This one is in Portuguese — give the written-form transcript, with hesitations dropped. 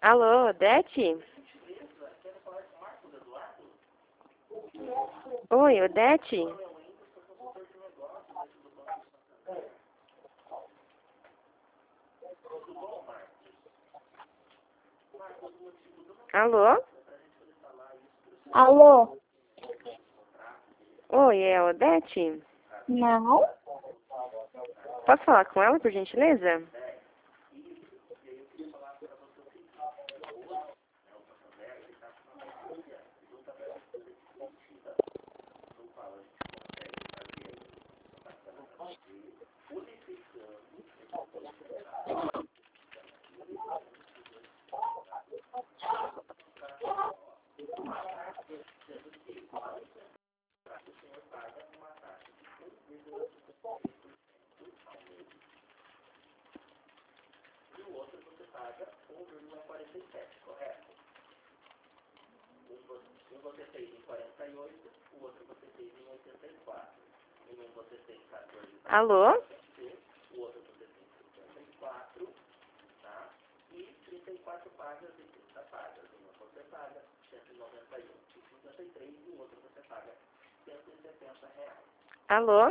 Alô, Odete? Oi, Odete? Alô? Alô? Oi, é a Odete? Não? Posso falar com ela, por gentileza? Alô? Alô?